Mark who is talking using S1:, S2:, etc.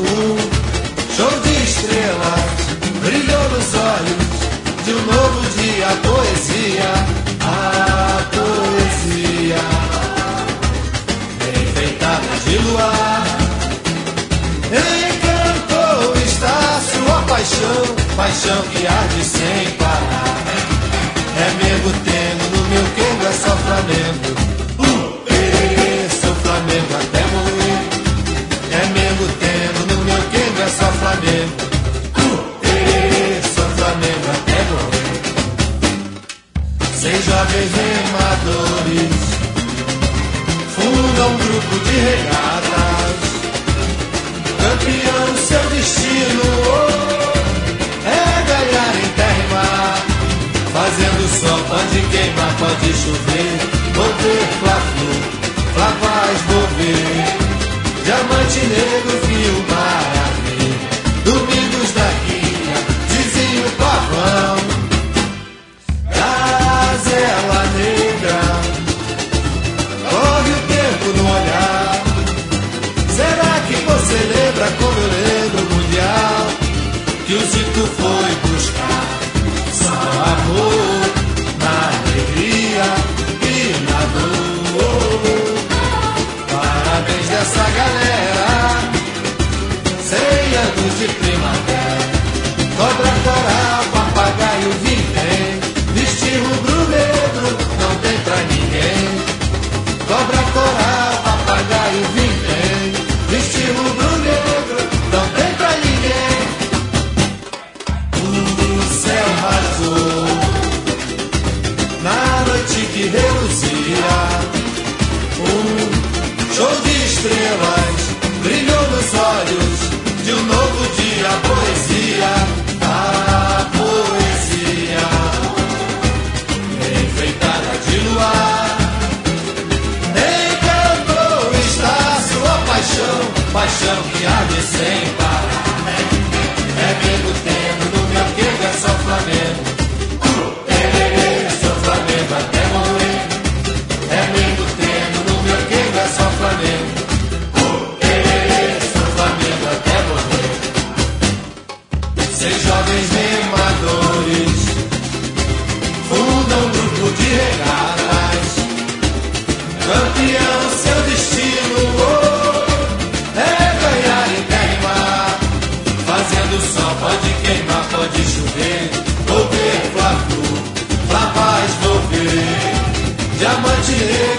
S1: Show de estrelas brilhou nos olhos de um novo dia. A poesia enfeitada de luar. Encantou está sua paixão que arde sem parar. É Mengo tendo no meu quengo, é só Flamengo. Sou Flamengo até morrer. É Mengo tendo no meu quengo, é só Flamengo. Sou Flamengo até morrer. Seis jovens remadores fundam um grupo de regatas. Campeão, seu destino é ganhar em terra e mar. Fazendo sol, pode queimar, pode chover. Vou ver Fla-Flu, Fla Paz, vou ver Diamante Negro, Fio Maravilha, Domingos da Guia, Zizinho Pavão, Gazela Negra. Corre o tempo no olhar. Será que você lembra como eu lembro o Mundial? Que o Zico foi buscar só amor na alegria e na dor. Parabéns dessa galera, 100 anos de primavera. Cobra, coral, papagaio, vintém, vestir rubro-negro não tem pra ninguém. Cobra, coral, papagaio, vintém, vestir rubro-negro não tem pra ninguém. O céu rasgou na noite que reluzia. Show de estrelas brilhou nos olhos de um novo dia. A poesia enfeitada de luar. Encantou está sua paixão que arde sem parar. É Mengo tendo no meu quengo, é só Flamengo. Sou Flamengo até morrer. É Mengo tendo no meu quengo, é só Flamengo. Sou Flamengo até morrer. Seis jovens remadores fundam um grupo de regatas. Campeão, seu destino é ganhar em terra e mar. Fazendo sol, pode queimar, pode chover. Vou ver Fla-Flu, Fla Paz, vou ver Diamante Negro.